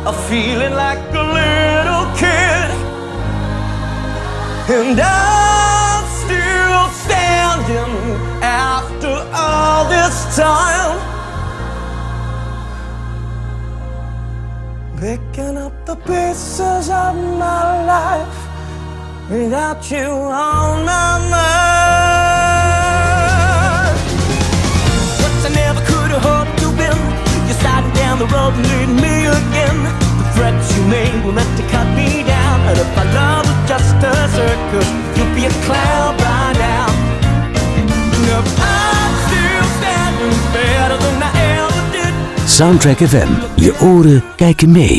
feeling like a little kid, and I'm still standing after all this time, picking up the pieces of my life without you on my mind. But I never could have hoped to win. You're sliding down the road and leading me again. The threats you made were meant to cut me down, and if our love was just a circus, you'd be a clown by now. If I'm still standing better than I ever did. Soundtrack FM, je oren kijken mee.